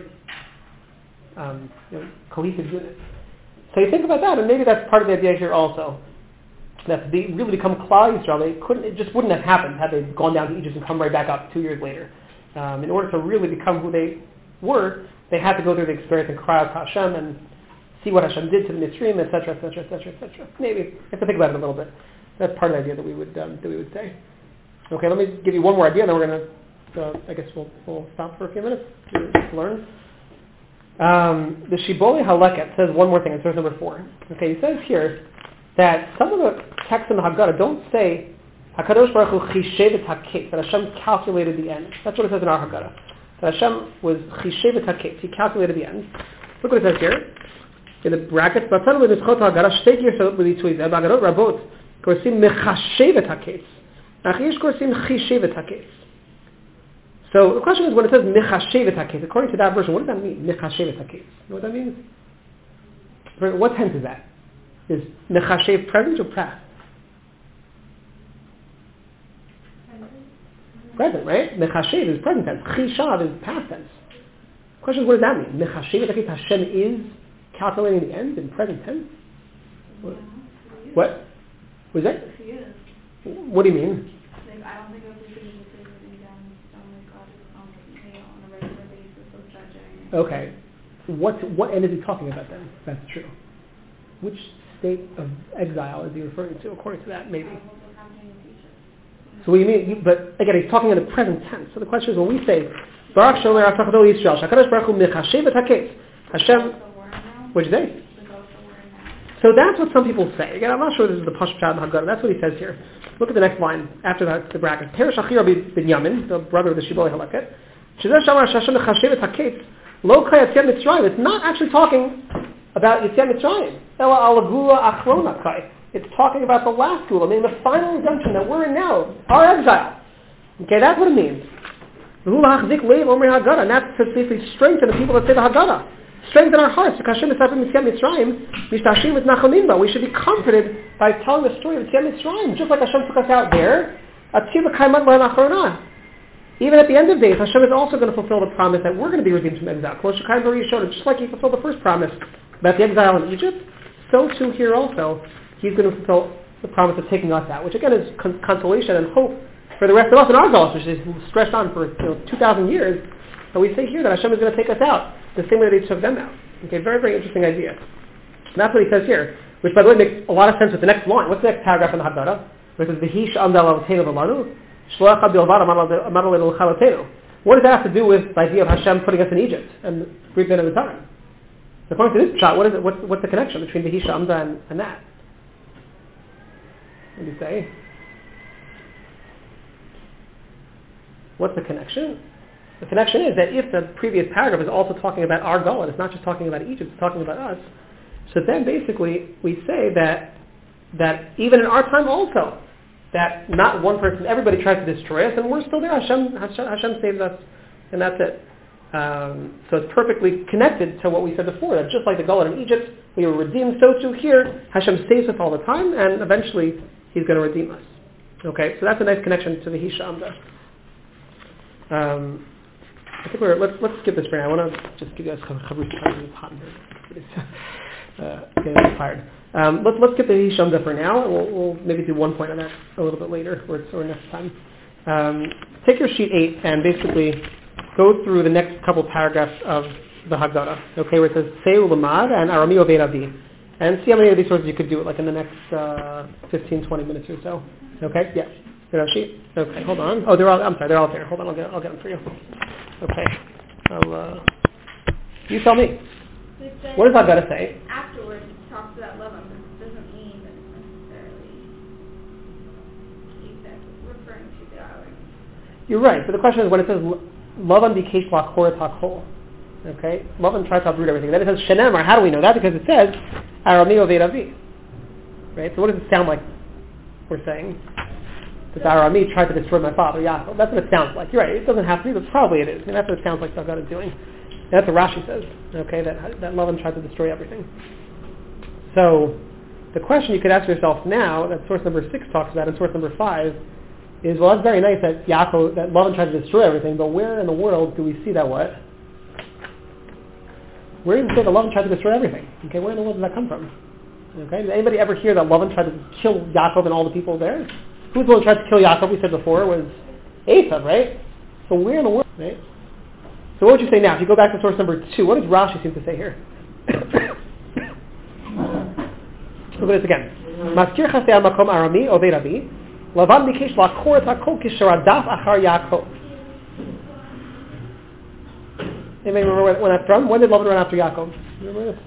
cohesive unit. So you think about that, and maybe that's part of the idea here also. That to really become Klal Yisrael, it just wouldn't have happened had they gone down to Egypt and come right back up 2 years later. In order to really become who they were, they had to go through the experience and cry out to Hashem and see what Hashem did to the Mitzrayim, etc., etc., etc., etc. Maybe you have to think about it a little bit. That's part of the idea that we would say. Okay, let me give you one more idea, and then we're going to. I guess we'll stop for a few minutes to learn. The Shibbolei Haleket says one more thing in verse number 4. Okay, he says here that some of the texts in the Haggadah don't say Hakadosh Baruch Hu Chishev et Haketz, that Hashem calculated the end. That's what it says in our Haggadah. That Hashem was Chishev et Haketz. He calculated the end. Look what it says here. In the brackets, Batzanu B'Nischot HaHaggadah Shtei Girsot B'Litui Zeh B'Haggadot Rabot Korsim Mechashev et Haketz. Achish Korsim Chishev et Haketz. So the question is, when it says Mechashev et Haketz, according to that version, what does that mean? Mechashev et Haketz. You know what that means? What tense is that? Is Mechashev present or past? Present, right? Mechashev is present tense. Chishav is past tense. The question is, what does that mean? Mechashev et Haketz, Hashem is calculating the end in present tense? What? Was that? What do you mean? Like, Okay. What end is he talking about then? If that's true. Which state of exile is he referring to, according to that, maybe? So what do you mean? But again, he's talking in the present tense. So the question is, when we say, Baruch Shomer Asachado Yisrael, Shakadosh Baruch Hu Mechashev et HaKetz, Hashem, what'd you say? So that's what some people say. Again, I'm not sure this is the Pashut Pshat in Haggadah. That's what he says here. Look at the next line after the bracket. Perish Achir ben Yamin, the brother of the Shibbolei Halaket. Shezeh Shamar Hashem Mechashev et HaKetz, Lo Kay Yetziat Mitzrayim. It's not actually talking about Yetziat Mitzrayim. Ela Al Gula Achrona Kai. It's talking about the last Gula, meaning the final redemption that we're in now, our exile. Okay, that's what it means. And that's to basically strengthen the people that say the Haggadah. Strengthen our hearts. We should be comforted by telling the story of Yetziat Mitzrayim, just like Hashem took us out there. Even at the end of days, Hashem is also going to fulfill the promise that we're going to be redeemed from exile. Just like He fulfilled the first promise about the exile in Egypt, so too here also, He's going to fulfill the promise of taking us out, which again is consolation and hope for the rest of us in our Galus, which is stretched on for 2,000 years. And we say here that Hashem is going to take us out the same way that He took them out. Okay, very, very interesting idea. And that's what he says here, which by the way makes a lot of sense with the next line. What's the next paragraph in the Haggadah? Which is V'hi she'amda l'avotenu v'lanu, shloach bilvad amar l'enu l'chalotenu. What does that have to do with the idea of Hashem putting us in Egypt and Greek then at the time? So according to this shot, what is it? What's the connection between V'hi she'amda and that? What do you say? What's the connection? The connection is that if the previous paragraph is also talking about our Golan, it's not just talking about Egypt, it's talking about us. So then basically we say that even in our time also, that not one person, everybody tries to destroy us, and we're still there. Hashem saves us, and that's it. So it's perfectly connected to what we said before, that just like the Golan in Egypt, we were redeemed, so too here, Hashem saves us all the time, and eventually He's going to redeem us. Okay, so that's a nice connection to the Hisha Amda. I think let's skip this for now. I want to just give you guys chavrush. It's hot in here. Getting tired. Let's skip the Hisha Amda for now, and we'll maybe do one point on that a little bit later, or next time. Take your sheet 8 and basically go through the next couple paragraphs of the Haggadah. Okay, where it says Seu Lamad and Arami Oved Avi. And see how many of these sources you could do it, like in the next 15, 20 minutes or so. Okay? Yeah. They're on sheet? Okay, hold on. Oh, they're all there. Hold on, I'll get them for you. Okay. You tell me. What does that got to say? Afterwards, it talks about Lavan, but it doesn't mean that it's necessarily referring to the island. You're right, but the question is when it says Lavan bikesh la'achor hakol. Okay? Lavan tries to uproot everything. Then it says Shenemar. How do we know that? Because it says Arami Oved Avi. Right? So what does it sound like we're saying? That Arami tried to destroy my father, Yaakov. That's what it sounds like. You're right. It doesn't have to be, but probably it is. And that's what it sounds like God is doing. And that's what Rashi says. Okay? That Lavan tried to destroy everything. So the question you could ask yourself now, that source number 6 talks about, and source number 5, is, well, that's very nice that Lavan tried to destroy everything, but where in the world do we see that what? Where does it say that Lavan tried to destroy everything? Okay, where in the world does that come from? Okay, did anybody ever hear that Lavan tried to kill Yaakov and all the people there? Who's the one who tried to kill Yaakov? We said before was Esav, right? So where in the world, right? So what would you say now? If you go back to source number 2, what does Rashi seem to say here? Look at this again. Maskir chasei makom Arami Oved Avi Lavan bikesh la'achor hakol kisher adaf achar Yaakov. Anybody remember when that's from? When did Lavan run after Yaakov? Remember this?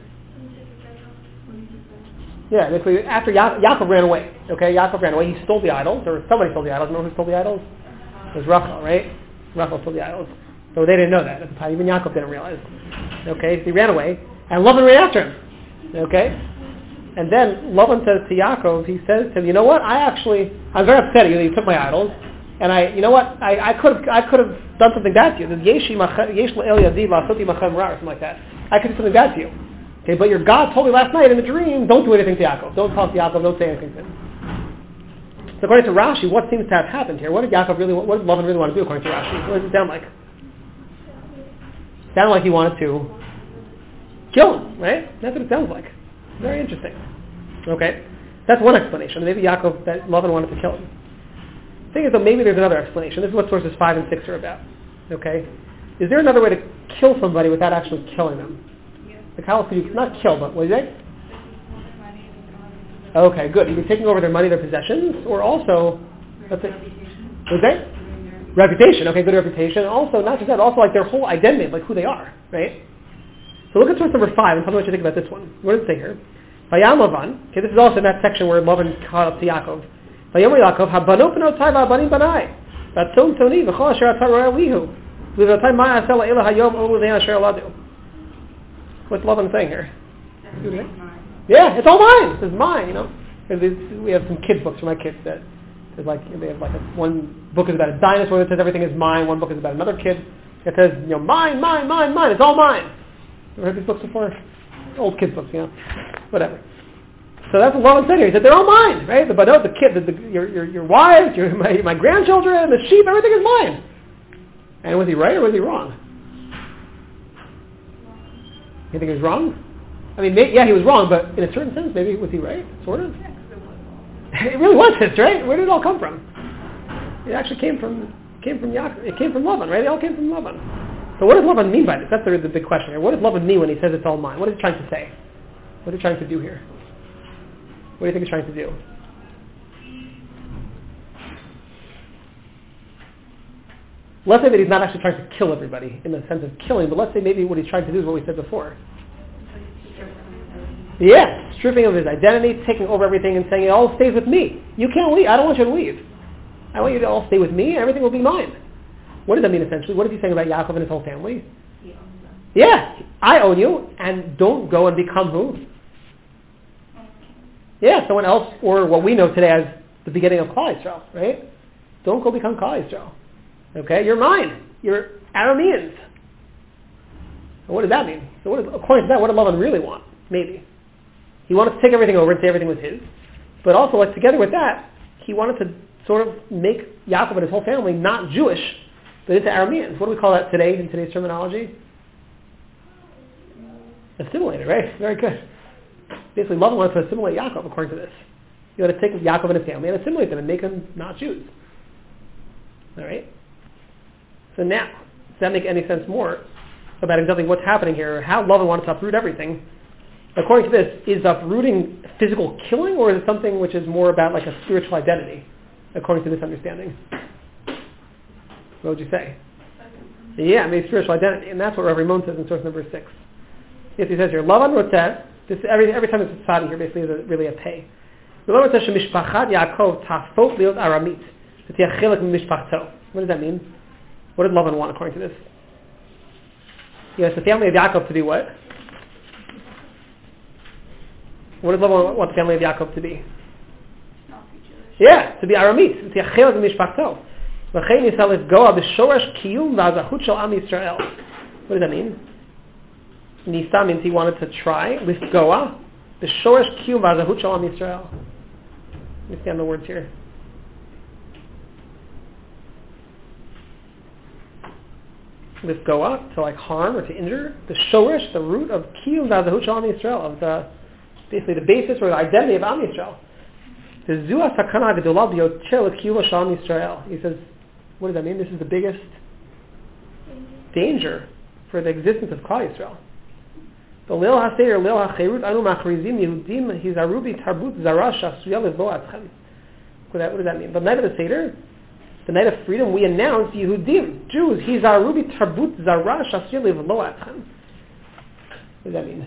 Yeah, basically after Yaakov ran away. Okay, Yaakov ran away. He stole the idols, or somebody stole the idols. Remember who stole the idols? It was Rachel, right? Rachel stole the idols. So they didn't know that at the time. Even Yaakov didn't realize. Okay, so he ran away, and Lavan ran after him. Okay? And then Lavan says to Yaakov, he says to him, you know what? I'm very upset at you that you took my idols. And you know what? I could have done something bad to you. Yesh la'el yadi la'asoti machem ra, or something like that. I could do something bad to you. Okay, but your God told me last night in the dream, don't do anything to Yaakov. Don't talk to Yaakov. Don't say anything to him. So according to Rashi, what seems to have happened here? What did Lavan really want to do according to Rashi? What does it sound like? It sounded like he wanted to kill him, right? That's what it sounds like. Very interesting. Okay, that's one explanation. Maybe that Lavan wanted to kill him. The thing is, though, maybe there's another explanation. This is what sources 5 and 6 are about. Okay, is there another way to kill somebody without actually killing them? Yes. Like how else could you, not kill, but what is it? Taking all their money and they don't have any possessions. Okay, good. You can taking over their money, their possessions, or also, let's say, what is that? Reputation. Okay, good reputation. Also, not just that, also like their whole identity, like who they are, right? So look at source number 5 and tell me what you think about this one. What does it say here? Vayam Lavan. Okay, this is also in that section where Lavan called up to Yaakov. Vayam Yaakov, Habano Panotai Vabanim Banai. Vatzon Toni V'chol Asher Atar Roya Lihu. V'Vatai Ma Asel Ela Hayom Olu Lein Asher Ladu. What's Lavan saying here? Yeah, it's all mine. This is mine, you know. We have some kids books for my kids that there's like they have like one book is about a dinosaur that says everything is mine. One book is about another kid that says mine, mine, mine, mine. It's all mine. You ever heard these books before? Old kids books, whatever. So that's what Lavan said here. He said they're all mine, right? The banot, the kid, your wives, my grandchildren, the sheep, everything is mine. And was he right or was he wrong? You think he was wrong? I mean, yeah, he was wrong, but in a certain sense, maybe was he right? Sort of. It really was his, right? Where did it all come from? It actually came from Yaakov. It came from Lavan, right? It all came from Lavan. So what does Lavan mean by this? That's the big question here. What does Lavan mean when he says it's all mine? What is he trying to say? What is he trying to do here? What do you think he's trying to do? Let's say that he's not actually trying to kill everybody in the sense of killing, but let's say maybe what he's trying to do is what we said before. Yeah, stripping of his identity, taking over everything and saying it all stays with me. You can't leave. I don't want you to leave. I want you to all stay with me. Everything will be mine. What does that mean essentially? What is he saying about Yaakov and his whole family? He owns them. Yeah, I own you, and don't go and become who? Yeah, someone else, or what we know today as the beginning of Klal Yisrael, right? Don't go become Klal Yisrael. Okay, you're mine. You're Arameans. So what does that mean? So according to that, what did Lavan really want? Maybe. He wanted to take everything over and say everything was his. But also, like together with that, he wanted to sort of make Yaakov and his whole family not Jewish, but into Arameans. What do we call that today in today's terminology? Assimilated, right? Very good. Basically, Lavan wanted to assimilate Yaakov according to this. He wanted to take Yaakov and his family and assimilate them and make them not Jews. All right? So now, does that make any sense more about exactly what's happening here, how Lavan wanted to uproot everything? According to this, is uprooting physical killing, or is it something which is more about like a spiritual identity, according to this understanding? What would you say? Yeah, maybe spiritual identity, and that's what Rav Rimon says in source number 6. Yes, he says here, Lavan Roteh, this every time it's a tzadi here, basically is really a pay. Lavan Roteh shemishpachat Yaakov tafot liot aramit, v'tiach chilek mishpachto. What does that mean? What did Lavan want according to this? He wants the family of Yaakov to be what? What does Lavan want the family of Yaakov to be? Not be Jewish. Yeah, to be Aramit. V'tiach chilek mishpachto. V'chein yisal lifgoa b'shoresh kiyum v'azahut shel Am Yisrael. What does that mean? Nisa means he wanted to try lifgoa b'shoresh kiyum v'azahut shel Am Yisrael. Understand the words here. Lifgoa, to like harm or to injure. The shoresh, the root of kiyum v'azahut shel Am Yisrael, of the basically the basis or the identity of Am Yisrael. The Zua Sakana Gedolah B'Yoter L'Kiyuva Shel Am Yisrael. He says, what does that mean? This is the biggest danger for the existence of Klal Yisrael. The Leil HaSeir, Leil HaCherut, Anu Machrizim Yehudim Hizarubi Tarbut Zara Shasuya Levo Atchem. What does that mean? The night of the Seder, the night of freedom, we announce Yehudim, Jews, Hizarubi Tarbut Zara Shasuya Levo Atchem. What does that mean?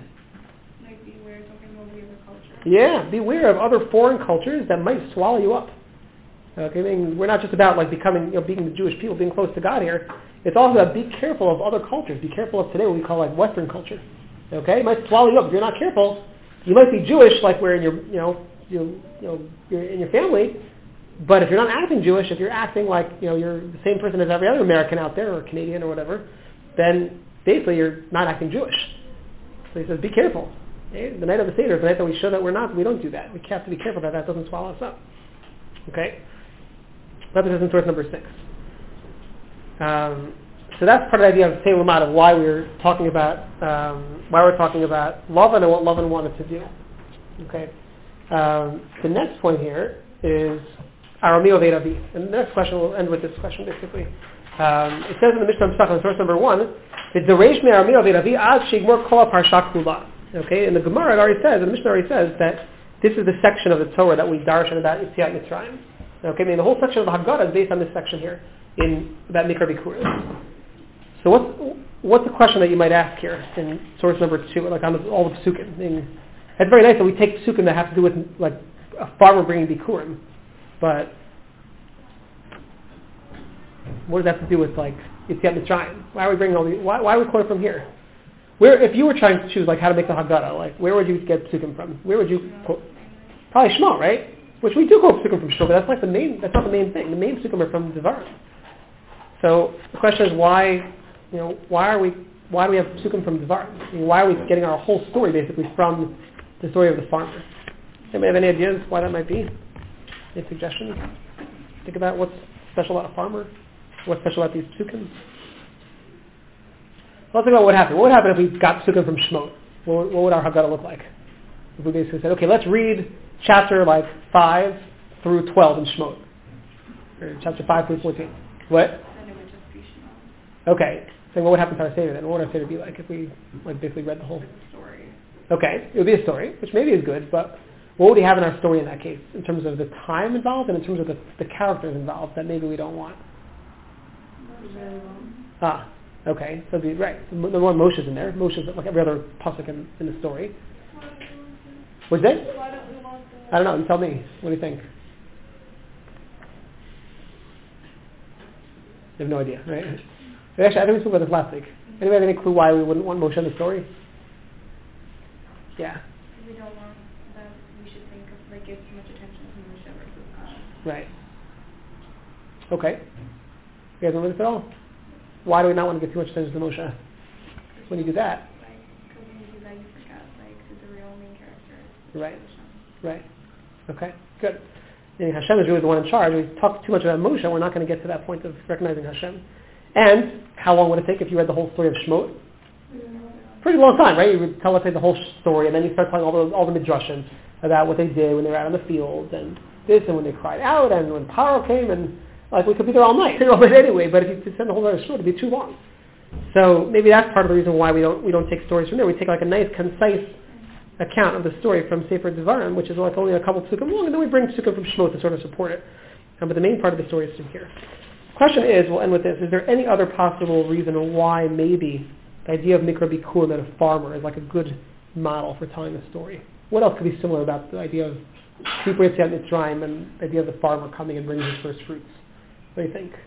Yeah, beware of other foreign cultures that might swallow you up. Okay, I mean, we're not just about like becoming, being the Jewish people, being close to God here. It's also about be careful of other cultures. Be careful of today what we call like Western culture. Okay, it might swallow you up if you're not careful. You might be Jewish, like where in your, you're in your family, but if you're not acting Jewish, if you're acting like you're the same person as every other American out there or Canadian or whatever, then basically you're not acting Jewish. So he says, be careful. The night of the Seder is the night that we show that we don't do that. We have to be careful that doesn't swallow us up. Okay? That is in source number 6. So that's part of the idea of Seilam Lamad, of why we're talking about Lavan and what Lavan wanted to do. Okay? The next point here is Aramio Ve'Davi. And the next question, we'll end with this question basically. It says in the Mishnah Pesach, in source number 1, that the Reish Me'armir V'Ravi Ad Shigmor Kol Parsha Kula. Okay, in the Gemara it already says, and the Mishnah already says that this is the section of the Torah that we darshan about Yetziat Mitzrayim. Okay, I mean the whole section of the Haggadah is based on this section here about Mikra Bikurim. So what's the question that you might ask here in source number 2, like on all the Psukim? I mean, it's very nice that we take Psukim that have to do with like a farmer bringing Bikurim, but what does that have to do with like Yetziat Mitzrayim? Why are we bringing all these? Why are we quoting from here? Where, if you were trying to choose like how to make the Haggadah, like where would you get Psukim from? Where would you quote? Probably Shema, right? Which we do quote Psukim from Shema, but that's like the main. That's not the main thing. The main Psukim are from Devarim. So the question is why? Why do we have Psukim from Devarim? I mean, why are we getting our whole story basically from the story of the farmer? Anybody have any ideas why that might be? Any suggestions? Think about what's special about a farmer. What's special about these Psukim? Let's think about what happened. What would happen if we got Psukim from Shemot? What would our Haggadah look like? If we basically said, okay, let's read chapter 5 through 12 in Shemot. Or chapter 5 through 14. What? Then it would just be Shemot. Okay. So what would happen to our Seder then? What would our Seder be like if we basically read the whole story? Okay. It would be a story, which maybe is good, but what would we have in our story in that case? In terms of the time involved and in terms of the characters involved that maybe we don't want? Okay, so the right. The one Moshe's in there. Moshe's like every other pasuk in the story. What's that? I don't know. You tell me. What do you think? You have no idea, right? Actually, I think we spoke about this last week. Anybody have any clue why we wouldn't want Moshe in the story? Yeah. We don't want that. We should think of give too much attention to Moshe versus God. Right. Okay. You guys remember this at all? Why do we not want to give too much attention to Moshe? When you do that? Because when you do that, you forget who the real main character is. Right. Right. Okay. Good. And Hashem is really the one in charge. We talk too much about Moshe. We're not going to get to that point of recognizing Hashem. And how long would it take if you read the whole story of Shemot? Pretty long time, right? You would tell us the whole story, and then you start telling all the midrashim about what they did when they were out on the field, and this, and when they cried out, and when Paro came, and like we could be there all night. But anyway, but if you could send the whole other story, it'd be too long. So maybe that's part of the reason why we don't take stories from there. We take like a nice, concise account of the story from Sefer Devarim, which is like only a couple psukim long, and then we bring psukim from Shemot to sort of support it. But the main part of the story is from here. The question is, we'll end with this, is there any other possible reason why maybe the idea of Mikra Bikurim, that a farmer is like a good model for telling the story? What else could be similar about the idea of Tzipor Yetziat Mitzrayim and the idea of the farmer coming and bringing his first fruits? What do you think?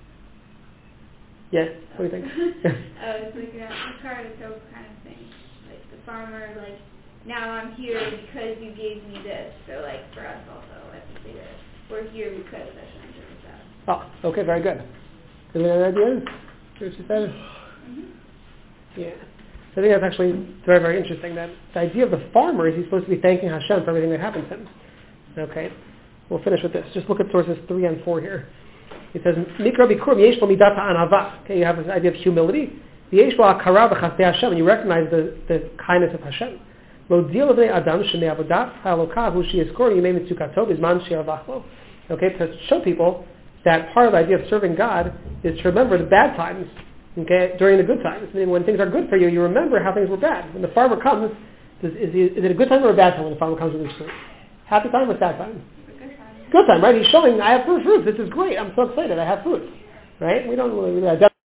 Yeah? What do you think? I was thinking of the card is so kind of thing. Like the farmer, like, now I'm here because you gave me this. So like for us also, I think that we're here because Hashem did that. Oh, okay, very good. Any other ideas? See what you said? Mm-hmm. Yeah. So I think that's actually very, very interesting. That the idea of the farmer is he's supposed to be thanking Hashem for everything that happens to him. Okay. We'll finish with this. Just look at sources 3 and 4 here. It says, Mikra Bikurim yesh bo midat ha'anava. Okay, you have this idea of humility. Yesh bo hakara v'chasdei Hashem, and you recognize the kindness of Hashem. Lo dil v'nei adam shenei avodat ha'alokav hu sheyizkor yimei mitzukato bizman she'avach lo. Okay, to show people that part of the idea of serving God is to remember the bad times, okay, during the good times. I mean, when things are good for you, you remember how things were bad. When the farmer comes, is it a good time or a bad time when the farmer comes with his fruit? Happy time or sad time? Good time, right? He's showing, I have fruit. This is great. I'm so excited. I have fruit, right? We don't really